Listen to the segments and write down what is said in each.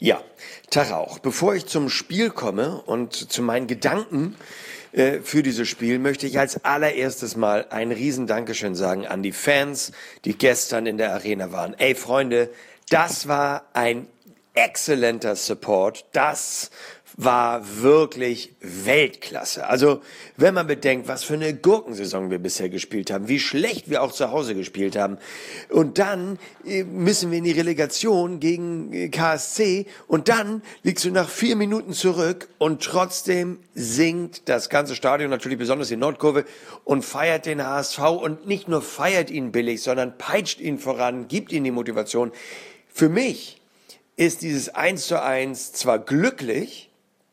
Ja, Tag auch. Bevor ich zum Spiel komme und zu meinen Gedanken für dieses Spiel, möchte ich als allererstes mal ein riesen Dankeschön sagen an die Fans, die gestern in der Arena waren. Ey, Freunde, das war ein exzellenter Support. Das war wirklich Weltklasse. Also, wenn man bedenkt, was für eine Gurkensaison wir bisher gespielt haben, wie schlecht wir auch zu Hause gespielt haben. Und dann müssen wir in die Relegation gegen KSC und dann liegst du nach 4 Minuten zurück und trotzdem singt das ganze Stadion, natürlich besonders die Nordkurve, und feiert den HSV und nicht nur feiert ihn billig, sondern peitscht ihn voran, gibt ihm die Motivation. Für mich ist dieses 1:1 zwar glücklich,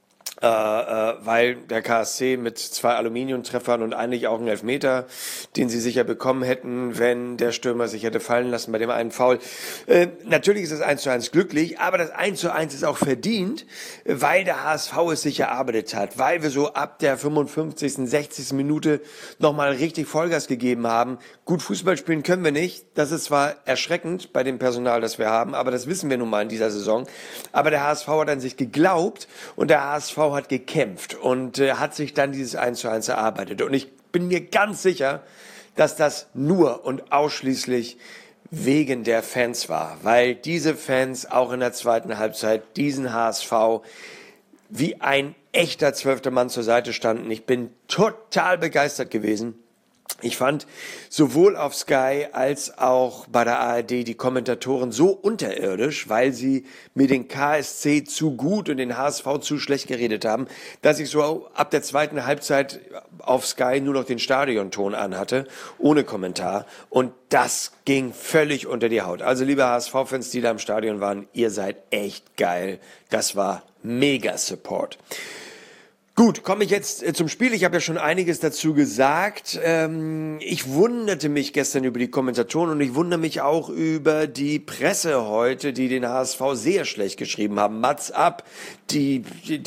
weil der KSC mit 2 Aluminiumtreffern und eigentlich auch einen Elfmeter, den sie sicher bekommen hätten, wenn der Stürmer sich hätte fallen lassen bei dem einen Foul. Natürlich ist das 1:1 glücklich, aber das 1:1 ist auch verdient, weil der HSV es sich erarbeitet hat, weil wir so ab der 55., 60. Minute nochmal richtig Vollgas gegeben haben. Gut Fußball spielen können wir nicht. Das ist zwar erschreckend bei dem Personal, das wir haben, aber das wissen wir nun mal in dieser Saison. Aber der HSV hat an sich geglaubt und der HSV hat gekämpft und hat sich dann dieses 1:1 erarbeitet. Und ich bin mir ganz sicher, dass das nur und ausschließlich wegen der Fans war, weil diese Fans auch in der zweiten Halbzeit diesen HSV wie ein echter 12. Mann zur Seite standen. Ich bin total begeistert gewesen. Ich fand sowohl auf Sky als auch bei der ARD die Kommentatoren so unterirdisch, weil sie mir den KSC zu gut und den HSV zu schlecht geredet haben, dass ich so ab der zweiten Halbzeit auf Sky nur noch den Stadionton anhatte, ohne Kommentar. Und das ging völlig unter die Haut. Also liebe HSV-Fans, die da im Stadion waren, ihr seid echt geil. Das war mega Support. Gut, komme ich jetzt zum Spiel. Ich habe ja schon einiges dazu gesagt. Ich wunderte mich gestern über die Kommentatoren und ich wundere mich auch über die Presse heute, die den HSV sehr schlecht geschrieben haben. Mats ab, die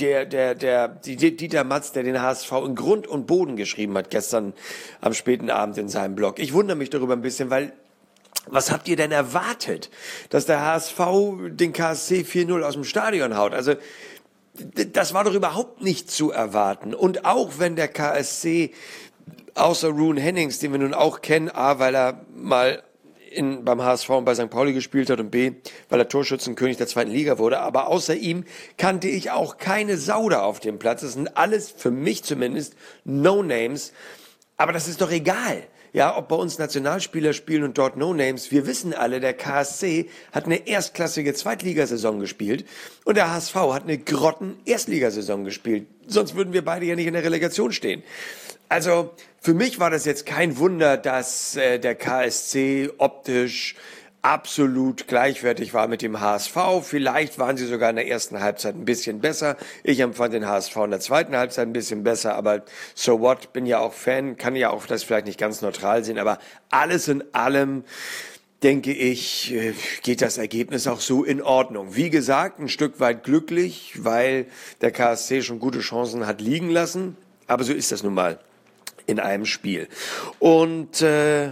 Dieter Matz, der den HSV in Grund und Boden geschrieben hat gestern am späten Abend in seinem Blog. Ich wundere mich darüber ein bisschen, weil was habt ihr denn erwartet, dass der HSV den KSC 4:0 aus dem Stadion haut? Also das war doch überhaupt nicht zu erwarten. Und auch wenn der KSC außer Roone Hennings, den wir nun auch kennen, A, weil er mal beim HSV und bei St. Pauli gespielt hat und B, weil er Torschützenkönig der 2. Liga wurde, aber außer ihm kannte ich auch keine Sau da auf dem Platz. Das sind alles, für mich zumindest, No-Names. Aber das ist doch egal. Ja, ob bei uns Nationalspieler spielen und dort No-Names. Wir wissen alle, der KSC hat eine erstklassige Zweitligasaison gespielt und der HSV hat eine Grotten-Erstligasaison gespielt. Sonst würden wir beide ja nicht in der Relegation stehen. Also für mich war das jetzt kein Wunder, dass der KSC optisch absolut gleichwertig war mit dem HSV. Vielleicht waren sie sogar in der ersten Halbzeit ein bisschen besser. Ich empfand den HSV in der zweiten Halbzeit ein bisschen besser, aber so what, bin ja auch Fan, kann ja auch das vielleicht nicht ganz neutral sehen, aber alles in allem denke ich, geht das Ergebnis auch so in Ordnung. Wie gesagt, ein Stück weit glücklich, weil der KSC schon gute Chancen hat liegen lassen, aber so ist das nun mal in einem Spiel. Und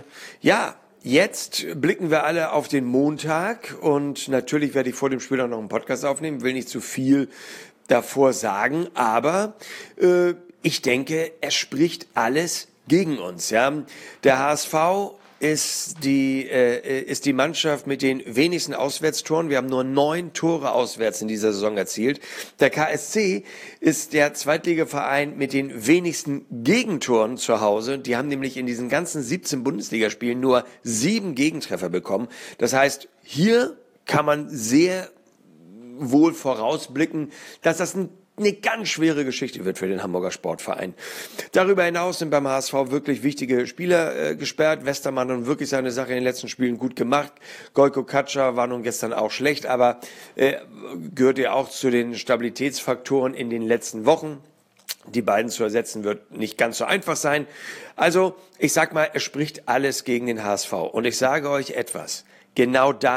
jetzt blicken wir alle auf den Montag und natürlich werde ich vor dem Spiel auch noch einen Podcast aufnehmen, will nicht zu viel davor sagen, aber ich denke, es spricht alles gegen uns. Ja, der HSV ist die Mannschaft mit den wenigsten Auswärtstoren. Wir haben nur 9 Tore auswärts in dieser Saison erzielt. Der KSC ist der Zweitligaverein mit den wenigsten Gegentoren zu Hause. Die haben nämlich in diesen ganzen 17 Bundesligaspielen nur 7 Gegentreffer bekommen. Das heißt, hier kann man sehr wohl vorausblicken, dass das eine ganz schwere Geschichte wird für den Hamburger Sportverein. Darüber hinaus sind beim HSV wirklich wichtige Spieler gesperrt. Westermann hat nun wirklich seine Sache in den letzten Spielen gut gemacht. Gojko Katscha war nun gestern auch schlecht, aber gehört ja auch zu den Stabilitätsfaktoren in den letzten Wochen. Die beiden zu ersetzen wird nicht ganz so einfach sein. Also, ich sag mal, es spricht alles gegen den HSV. Und ich sage euch etwas. Genau das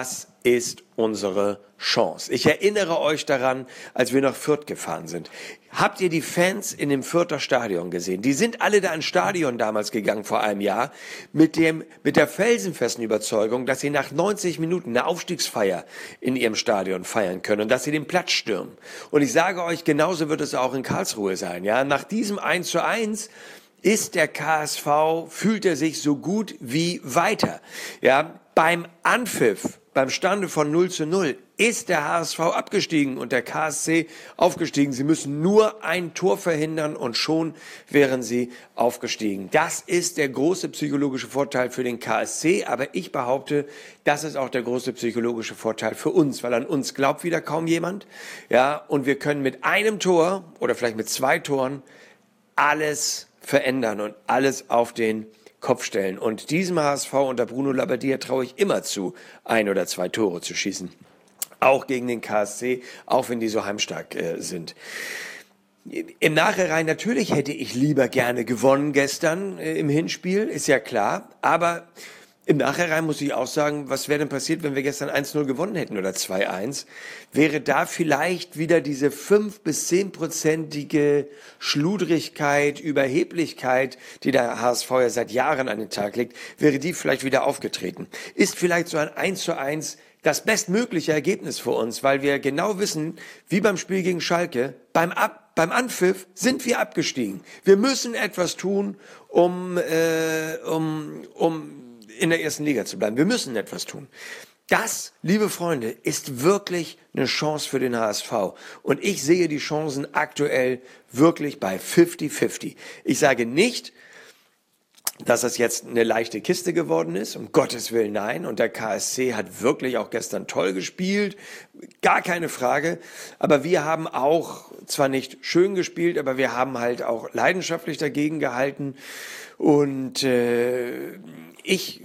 ist unsere Chance. Ich erinnere euch daran, als wir nach Fürth gefahren sind. Habt ihr die Fans in dem Fürther Stadion gesehen? Die sind alle da ins Stadion damals gegangen vor einem Jahr mit der felsenfesten Überzeugung, dass sie nach 90 Minuten eine Aufstiegsfeier in ihrem Stadion feiern können und dass sie den Platz stürmen. Und ich sage euch, genauso wird es auch in Karlsruhe sein. Ja, nach diesem 1:1 ist der KSV, fühlt er sich so gut wie weiter. Ja, beim Anpfiff, beim Stande von 0:0 ist der HSV abgestiegen und der KSC aufgestiegen. Sie müssen nur ein Tor verhindern und schon wären sie aufgestiegen. Das ist der große psychologische Vorteil für den KSC, aber ich behaupte, das ist auch der große psychologische Vorteil für uns, weil an uns glaubt wieder kaum jemand. Ja, und wir können mit einem Tor oder vielleicht mit 2 Toren alles verändern und alles auf den Kopf stellen. Und diesem HSV unter Bruno Labbadia traue ich immer zu, 1 oder 2 Tore zu schießen. Auch gegen den KSC, auch wenn die so heimstark sind. Im Nachhinein natürlich hätte ich lieber gerne gewonnen gestern im Hinspiel, ist ja klar. Aber im Nachhinein muss ich auch sagen, was wäre denn passiert, wenn wir gestern 1:0 gewonnen hätten oder 2:1? Wäre da vielleicht wieder diese 5- bis 10-prozentige Schludrigkeit, Überheblichkeit, die der HSV ja seit Jahren an den Tag legt, wäre die vielleicht wieder aufgetreten? Ist vielleicht so ein 1:1 das bestmögliche Ergebnis für uns, weil wir genau wissen, wie beim Spiel gegen Schalke, beim Anpfiff sind wir abgestiegen. Wir müssen etwas tun, um in der ersten Liga zu bleiben. Wir müssen etwas tun. Das, liebe Freunde, ist wirklich eine Chance für den HSV. Und ich sehe die Chancen aktuell wirklich bei 50-50. Ich sage nicht, dass das jetzt eine leichte Kiste geworden ist, um Gottes Willen nein. Und der KSC hat wirklich auch gestern toll gespielt, gar keine Frage. Aber wir haben auch, zwar nicht schön gespielt, aber wir haben halt auch leidenschaftlich dagegen gehalten. Und ich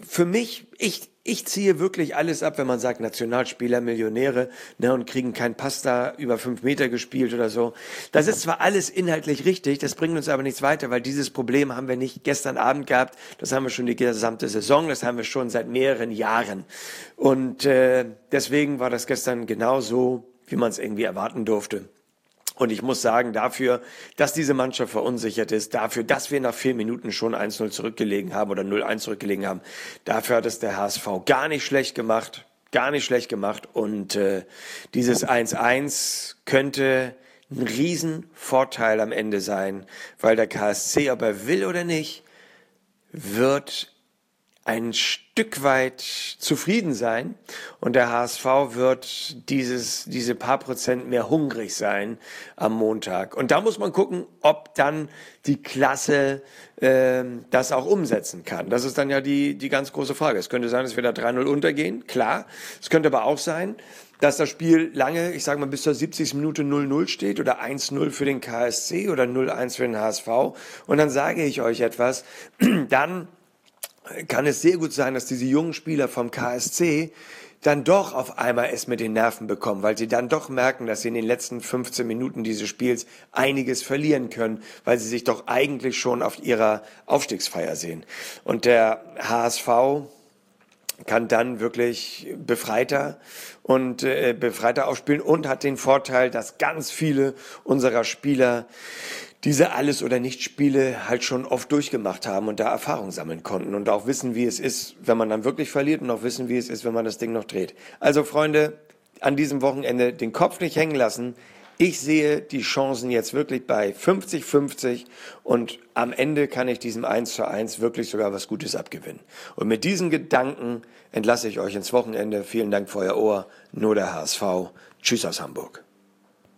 ziehe wirklich alles ab, wenn man sagt, Nationalspieler, Millionäre, ne, und kriegen keinen Pass da über 5 Meter gespielt oder so. Das ist zwar alles inhaltlich richtig, das bringt uns aber nichts weiter, weil dieses Problem haben wir nicht gestern Abend gehabt, das haben wir schon die gesamte Saison, das haben wir schon seit mehreren Jahren. Und deswegen war das gestern genauso, wie man es irgendwie erwarten durfte. Und ich muss sagen, dafür, dass diese Mannschaft verunsichert ist, dafür, dass wir nach 4 Minuten schon 1:0 zurückgelegen haben oder 0:1 zurückgelegen haben, dafür hat es der HSV gar nicht schlecht gemacht. Und dieses 1:1 könnte ein Riesenvorteil am Ende sein, weil der KSC, ob er will oder nicht, wird ein Stück weit zufrieden sein und der HSV wird diese paar Prozent mehr hungrig sein am Montag. Und da muss man gucken, ob dann die Klasse das auch umsetzen kann. Das ist dann ja die ganz große Frage. Es könnte sein, dass wir da 3:0 untergehen, klar. Es könnte aber auch sein, dass das Spiel lange, ich sage mal bis zur 70. Minute 0:0 steht oder 1:0 für den KSC oder 0:1 für den HSV. Und dann sage ich euch etwas, dann kann es sehr gut sein, dass diese jungen Spieler vom KSC dann doch auf einmal es mit den Nerven bekommen, weil sie dann doch merken, dass sie in den letzten 15 Minuten dieses Spiels einiges verlieren können, weil sie sich doch eigentlich schon auf ihrer Aufstiegsfeier sehen. Und der HSV kann dann wirklich befreiter aufspielen und hat den Vorteil, dass ganz viele unserer Spieler diese Alles- oder Nicht-Spiele halt schon oft durchgemacht haben und da Erfahrung sammeln konnten und auch wissen, wie es ist, wenn man dann wirklich verliert und auch wissen, wie es ist, wenn man das Ding noch dreht. Also Freunde, an diesem Wochenende den Kopf nicht hängen lassen. Ich sehe die Chancen jetzt wirklich bei 50-50 und am Ende kann ich diesem 1:1 wirklich sogar was Gutes abgewinnen. Und mit diesen Gedanken entlasse ich euch ins Wochenende. Vielen Dank für euer Ohr. Nur der HSV. Tschüss aus Hamburg.